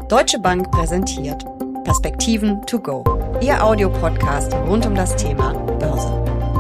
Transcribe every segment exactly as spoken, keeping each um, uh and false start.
Deutsche Bank präsentiert Perspektiven to go, Ihr Audiopodcast rund um das Thema Börse.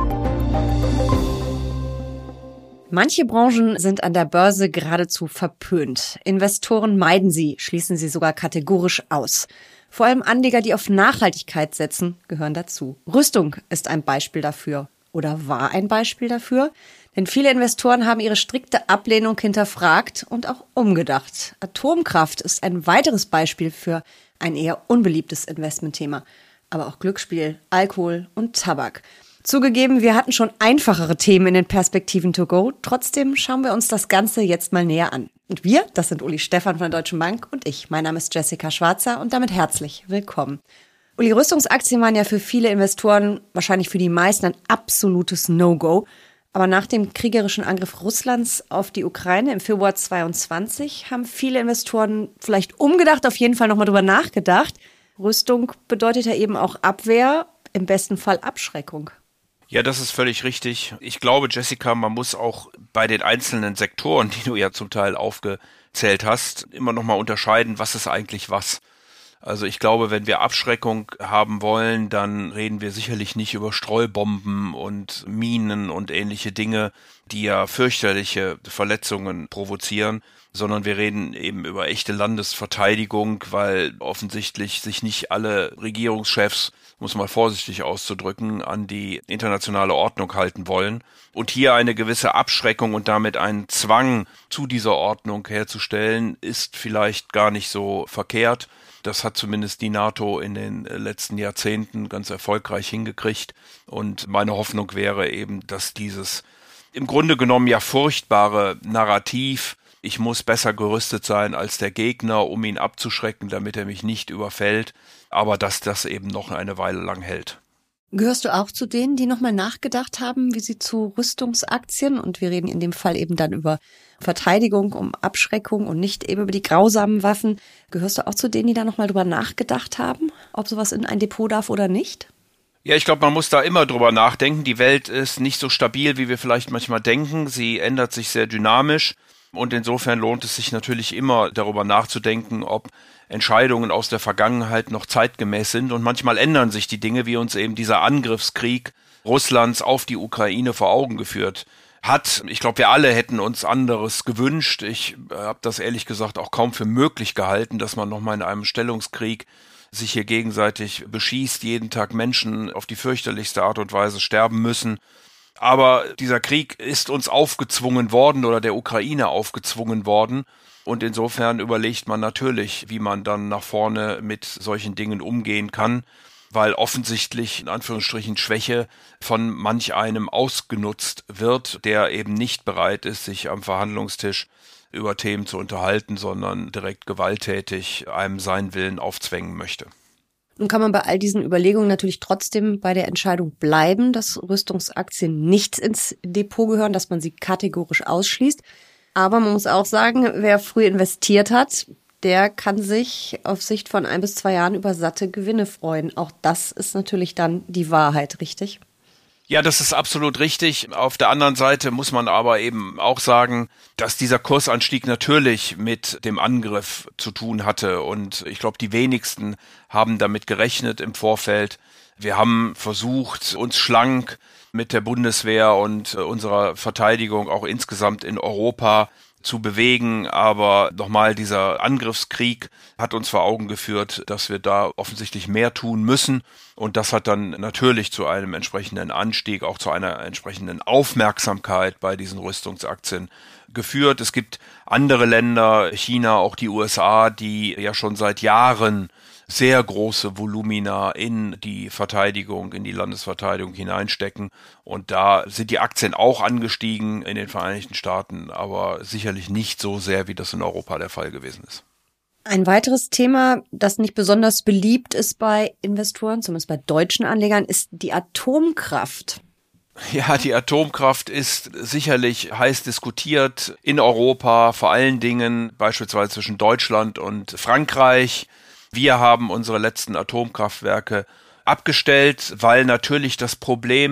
Manche Branchen sind an der Börse geradezu verpönt. Investoren meiden sie, schließen sie sogar kategorisch aus. Vor allem Anleger, die auf Nachhaltigkeit setzen, gehören dazu. Rüstung ist ein Beispiel dafür oder war ein Beispiel dafür. Denn viele Investoren haben ihre strikte Ablehnung hinterfragt und auch umgedacht. Atomkraft ist ein weiteres Beispiel für ein eher unbeliebtes Investmentthema. Aber auch Glücksspiel, Alkohol und Tabak. Zugegeben, wir hatten schon einfachere Themen in den Perspektiven to go. Trotzdem schauen wir uns das Ganze jetzt mal näher an. Und wir, das sind Uli Stephan von der Deutschen Bank und ich. Mein Name ist Jessica Schwarzer und damit herzlich willkommen. Uli, Rüstungsaktien waren ja für viele Investoren, wahrscheinlich für die meisten, ein absolutes No-Go. Aber nach dem kriegerischen Angriff Russlands auf die Ukraine im Februar zweiundzwanzig haben viele Investoren vielleicht umgedacht, auf jeden Fall nochmal drüber nachgedacht. Rüstung bedeutet ja eben auch Abwehr, im besten Fall Abschreckung. Ja, das ist völlig richtig. Ich glaube, Jessica, man muss auch bei den einzelnen Sektoren, die du ja zum Teil aufgezählt hast, immer nochmal unterscheiden, was ist eigentlich was. Also ich glaube, wenn wir Abschreckung haben wollen, dann reden wir sicherlich nicht über Streubomben und Minen und ähnliche Dinge, die ja fürchterliche Verletzungen provozieren, sondern wir reden eben über echte Landesverteidigung, weil offensichtlich sich nicht alle Regierungschefs, muss man vorsichtig auszudrücken, an die internationale Ordnung halten wollen. Und hier eine gewisse Abschreckung und damit einen Zwang zu dieser Ordnung herzustellen, ist vielleicht gar nicht so verkehrt. Das hat zumindest die NATO in den letzten Jahrzehnten ganz erfolgreich hingekriegt. Und meine Hoffnung wäre eben, dass dieses im Grunde genommen ja furchtbare Narrativ, ich muss besser gerüstet sein als der Gegner, um ihn abzuschrecken, damit er mich nicht überfällt, aber dass das eben noch eine Weile lang hält. Gehörst du auch zu denen, die nochmal nachgedacht haben, wie sie zu Rüstungsaktien, und wir reden in dem Fall eben dann über Verteidigung, um Abschreckung und nicht eben über die grausamen Waffen, gehörst du auch zu denen, die da nochmal drüber nachgedacht haben, ob sowas in ein Depot darf oder nicht? Ja, ich glaube, man muss da immer drüber nachdenken. Die Welt ist nicht so stabil, wie wir vielleicht manchmal denken. Sie ändert sich sehr dynamisch und insofern lohnt es sich natürlich immer darüber nachzudenken, ob Entscheidungen aus der Vergangenheit noch zeitgemäß sind, und manchmal ändern sich die Dinge, wie uns eben dieser Angriffskrieg Russlands auf die Ukraine vor Augen geführt hat. Ich glaube, wir alle hätten uns anderes gewünscht. Ich habe das ehrlich gesagt auch kaum für möglich gehalten, dass man nochmal in einem Stellungskrieg sich hier gegenseitig beschießt, jeden Tag Menschen auf die fürchterlichste Art und Weise sterben müssen. Aber dieser Krieg ist uns aufgezwungen worden oder der Ukraine aufgezwungen worden. Und insofern überlegt man natürlich, wie man dann nach vorne mit solchen Dingen umgehen kann, weil offensichtlich in Anführungsstrichen Schwäche von manch einem ausgenutzt wird, der eben nicht bereit ist, sich am Verhandlungstisch über Themen zu unterhalten, sondern direkt gewalttätig einem seinen Willen aufzwängen möchte. Nun kann man bei all diesen Überlegungen natürlich trotzdem bei der Entscheidung bleiben, dass Rüstungsaktien nicht ins Depot gehören, dass man sie kategorisch ausschließt. Aber man muss auch sagen, wer früh investiert hat, der kann sich auf Sicht von ein bis zwei Jahren über satte Gewinne freuen. Auch das ist natürlich dann die Wahrheit, richtig? Ja, das ist absolut richtig. Auf der anderen Seite muss man aber eben auch sagen, dass dieser Kursanstieg natürlich mit dem Angriff zu tun hatte. Und ich glaube, die wenigsten haben damit gerechnet im Vorfeld. Wir haben versucht, uns schlank mit der Bundeswehr und unserer Verteidigung auch insgesamt in Europa zu bewegen, aber nochmal, dieser Angriffskrieg hat uns vor Augen geführt, dass wir da offensichtlich mehr tun müssen, und das hat dann natürlich zu einem entsprechenden Anstieg, auch zu einer entsprechenden Aufmerksamkeit bei diesen Rüstungsaktien geführt. Es gibt andere Länder, China, auch die U S A, die ja schon seit Jahren sehr große Volumina in die Verteidigung, in die Landesverteidigung hineinstecken. Und da sind die Aktien auch angestiegen in den Vereinigten Staaten, aber sicherlich nicht so sehr, wie das in Europa der Fall gewesen ist. Ein weiteres Thema, das nicht besonders beliebt ist bei Investoren, zumindest bei deutschen Anlegern, ist die Atomkraft. Ja, die Atomkraft ist sicherlich heiß diskutiert in Europa, vor allen Dingen beispielsweise zwischen Deutschland und Frankreich. Wir haben unsere letzten Atomkraftwerke abgestellt, weil natürlich das Problem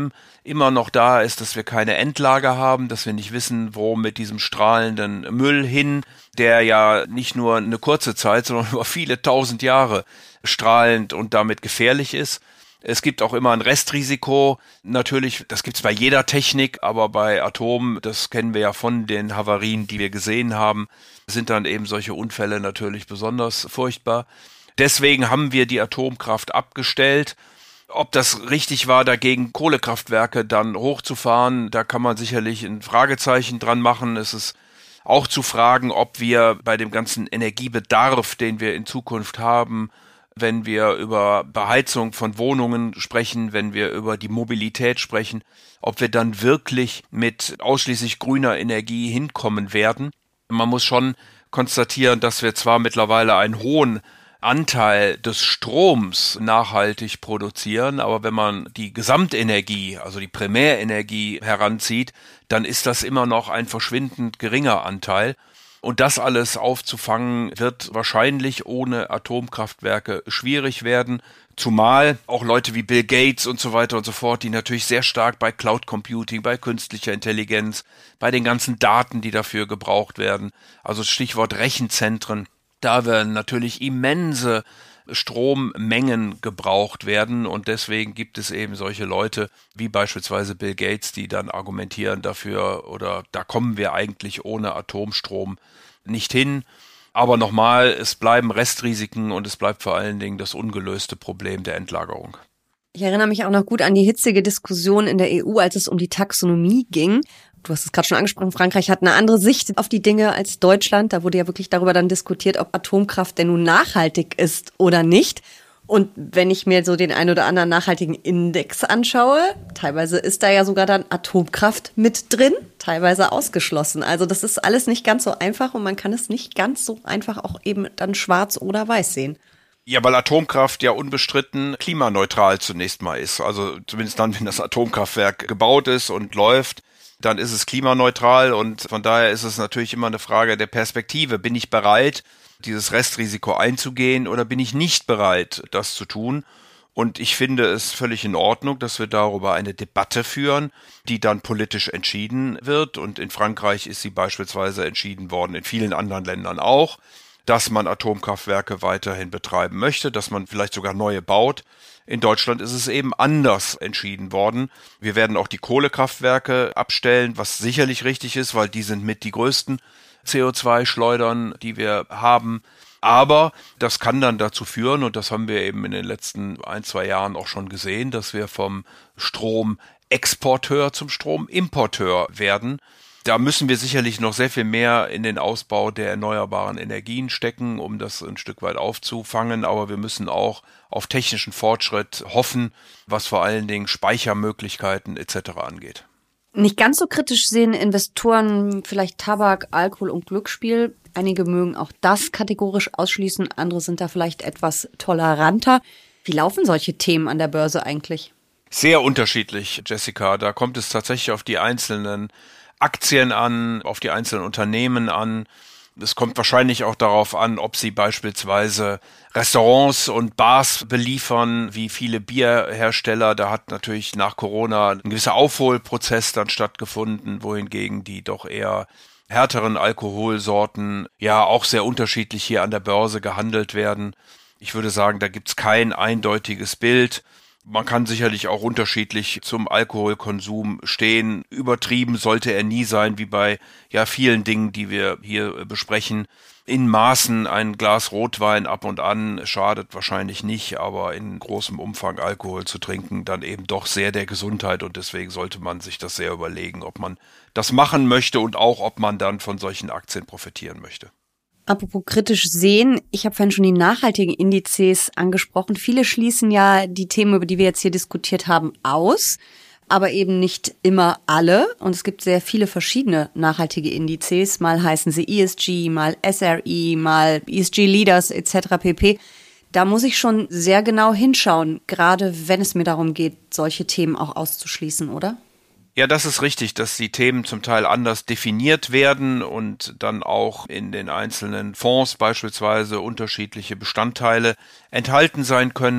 immer noch da ist, dass wir keine Endlager haben, dass wir nicht wissen, wo mit diesem strahlenden Müll hin, der ja nicht nur eine kurze Zeit, sondern über viele tausend Jahre strahlend und damit gefährlich ist. Es gibt auch immer ein Restrisiko. Natürlich, das gibt's bei jeder Technik, aber bei Atomen, das kennen wir ja von den Havarien, die wir gesehen haben, sind dann eben solche Unfälle natürlich besonders furchtbar. Deswegen haben wir die Atomkraft abgestellt. Ob das richtig war, dagegen Kohlekraftwerke dann hochzufahren, da kann man sicherlich ein Fragezeichen dran machen. Es ist auch zu fragen, ob wir bei dem ganzen Energiebedarf, den wir in Zukunft haben, wenn wir über Beheizung von Wohnungen sprechen, wenn wir über die Mobilität sprechen, ob wir dann wirklich mit ausschließlich grüner Energie hinkommen werden. Man muss schon konstatieren, dass wir zwar mittlerweile einen hohen Anteil des Stroms nachhaltig produzieren, aber wenn man die Gesamtenergie, also die Primärenergie heranzieht, dann ist das immer noch ein verschwindend geringer Anteil. Und das alles aufzufangen, wird wahrscheinlich ohne Atomkraftwerke schwierig werden, zumal auch Leute wie Bill Gates und so weiter und so fort, die natürlich sehr stark bei Cloud Computing, bei künstlicher Intelligenz, bei den ganzen Daten, die dafür gebraucht werden, also Stichwort Rechenzentren, da werden natürlich immense Strommengen gebraucht werden und deswegen gibt es eben solche Leute wie beispielsweise Bill Gates, die dann argumentieren dafür oder da kommen wir eigentlich ohne Atomstrom nicht hin. Aber nochmal, es bleiben Restrisiken und es bleibt vor allen Dingen das ungelöste Problem der Endlagerung. Ich erinnere mich auch noch gut an die hitzige Diskussion in der E U, als es um die Taxonomie ging. Du hast es gerade schon angesprochen, Frankreich hat eine andere Sicht auf die Dinge als Deutschland. Da wurde ja wirklich darüber dann diskutiert, ob Atomkraft denn nun nachhaltig ist oder nicht. Und wenn ich mir so den ein oder anderen nachhaltigen Index anschaue, teilweise ist da ja sogar dann Atomkraft mit drin, teilweise ausgeschlossen. Also das ist alles nicht ganz so einfach und man kann es nicht ganz so einfach auch eben dann schwarz oder weiß sehen. Ja, weil Atomkraft ja unbestritten klimaneutral zunächst mal ist. Also zumindest dann, wenn das Atomkraftwerk gebaut ist und läuft, dann ist es klimaneutral und von daher ist es natürlich immer eine Frage der Perspektive. Bin ich bereit, dieses Restrisiko einzugehen oder bin ich nicht bereit, das zu tun? Und ich finde es völlig in Ordnung, dass wir darüber eine Debatte führen, die dann politisch entschieden wird. Und in Frankreich ist sie beispielsweise entschieden worden, in vielen anderen Ländern auch, dass man Atomkraftwerke weiterhin betreiben möchte, dass man vielleicht sogar neue baut. In Deutschland ist es eben anders entschieden worden. Wir werden auch die Kohlekraftwerke abstellen, was sicherlich richtig ist, weil die sind mit die größten C O zwei Schleudern, die wir haben. Aber das kann dann dazu führen, und das haben wir eben in den letzten ein, zwei Jahren auch schon gesehen, dass wir vom Stromexporteur zum Stromimporteur werden. Da müssen wir sicherlich noch sehr viel mehr in den Ausbau der erneuerbaren Energien stecken, um das ein Stück weit aufzufangen. Aber wir müssen auch auf technischen Fortschritt hoffen, was vor allen Dingen Speichermöglichkeiten et cetera angeht. Nicht ganz so kritisch sehen Investoren vielleicht Tabak, Alkohol und Glücksspiel. Einige mögen auch das kategorisch ausschließen, andere sind da vielleicht etwas toleranter. Wie laufen solche Themen an der Börse eigentlich? Sehr unterschiedlich, Jessica. Da kommt es tatsächlich auf die einzelnen Aktien an, auf die einzelnen Unternehmen an. Es kommt wahrscheinlich auch darauf an, ob sie beispielsweise Restaurants und Bars beliefern, wie viele Bierhersteller. Da hat natürlich nach Corona ein gewisser Aufholprozess dann stattgefunden, wohingegen die doch eher härteren Alkoholsorten ja auch sehr unterschiedlich hier an der Börse gehandelt werden. Ich würde sagen, da gibt's kein eindeutiges Bild. Man kann sicherlich auch unterschiedlich zum Alkoholkonsum stehen. Übertrieben sollte er nie sein, wie bei ja vielen Dingen, die wir hier besprechen. In Maßen ein Glas Rotwein ab und an schadet wahrscheinlich nicht, aber in großem Umfang Alkohol zu trinken dann eben doch sehr der Gesundheit und deswegen sollte man sich das sehr überlegen, ob man das machen möchte und auch, ob man dann von solchen Aktien profitieren möchte. Apropos kritisch sehen, ich habe vorhin schon die nachhaltigen Indizes angesprochen. Viele schließen ja die Themen, über die wir jetzt hier diskutiert haben, aus, aber eben nicht immer alle. Und es gibt sehr viele verschiedene nachhaltige Indizes. Mal heißen sie E S G, mal S R I, mal E S G Leaders et cetera pp. Da muss ich schon sehr genau hinschauen, gerade wenn es mir darum geht, solche Themen auch auszuschließen, oder? Ja, das ist richtig, dass die Themen zum Teil anders definiert werden und dann auch in den einzelnen Fonds beispielsweise unterschiedliche Bestandteile enthalten sein können.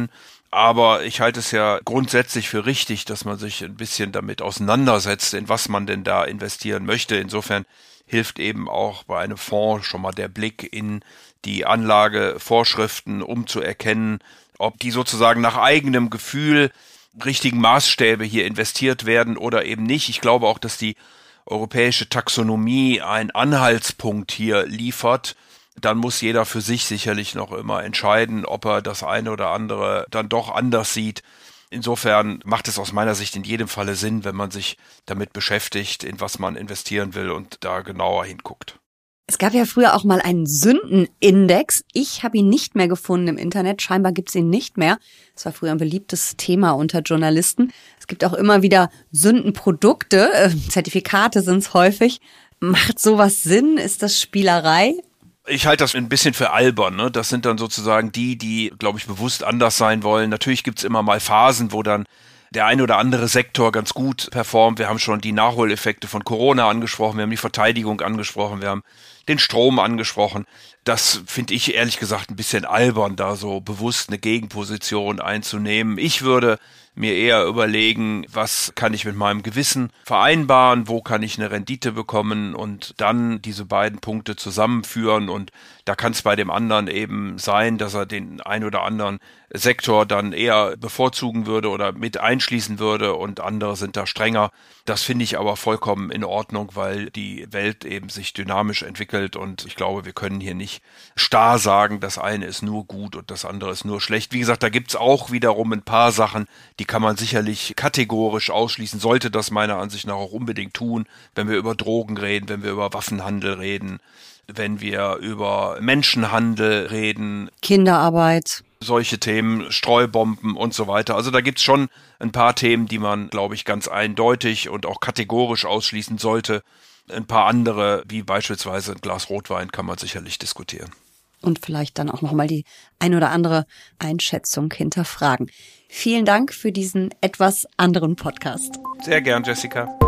Aber ich halte es ja grundsätzlich für richtig, dass man sich ein bisschen damit auseinandersetzt, in was man denn da investieren möchte. Insofern hilft eben auch bei einem Fonds schon mal der Blick in die Anlagevorschriften, um zu erkennen, ob die sozusagen nach eigenem Gefühl richtigen Maßstäbe hier investiert werden oder eben nicht. Ich glaube auch, dass die europäische Taxonomie einen Anhaltspunkt hier liefert. Dann muss jeder für sich sicherlich noch immer entscheiden, ob er das eine oder andere dann doch anders sieht. Insofern macht es aus meiner Sicht in jedem Falle Sinn, wenn man sich damit beschäftigt, in was man investieren will und da genauer hinguckt. Es gab ja früher auch mal einen Sündenindex. Ich habe ihn nicht mehr gefunden im Internet. Scheinbar gibt es ihn nicht mehr. Das war früher ein beliebtes Thema unter Journalisten. Es gibt auch immer wieder Sündenprodukte. Äh, Zertifikate sind es häufig. Macht sowas Sinn? Ist das Spielerei? Ich halte das ein bisschen für albern, ne? Das sind dann sozusagen die, die, glaube ich, bewusst anders sein wollen. Natürlich gibt's immer mal Phasen, wo dann der ein oder andere Sektor ganz gut performt. Wir haben schon die Nachholeffekte von Corona angesprochen, wir haben die Verteidigung angesprochen, wir haben den Strom angesprochen. Das finde ich ehrlich gesagt ein bisschen albern, da so bewusst eine Gegenposition einzunehmen. Ich würde mir eher überlegen, was kann ich mit meinem Gewissen vereinbaren, wo kann ich eine Rendite bekommen und dann diese beiden Punkte zusammenführen. Und da kann es bei dem anderen eben sein, dass er den ein oder anderen Sektor dann eher bevorzugen würde oder mit einschließen würde und andere sind da strenger. Das finde ich aber vollkommen in Ordnung, weil die Welt eben sich dynamisch entwickelt und ich glaube, wir können hier nicht starr sagen, das eine ist nur gut und das andere ist nur schlecht. Wie gesagt, da gibt's auch wiederum ein paar Sachen, die kann man sicherlich kategorisch ausschließen, sollte das meiner Ansicht nach auch unbedingt tun, wenn wir über Drogen reden, wenn wir über Waffenhandel reden, wenn wir über Menschenhandel reden. Kinderarbeit. Solche Themen, Streubomben und so weiter. Also da gibt's schon ein paar Themen, die man, glaube ich, ganz eindeutig und auch kategorisch ausschließen sollte. Ein paar andere, wie beispielsweise ein Glas Rotwein, kann man sicherlich diskutieren. Und vielleicht dann auch nochmal die ein oder andere Einschätzung hinterfragen. Vielen Dank für diesen etwas anderen Podcast. Sehr gern, Jessica.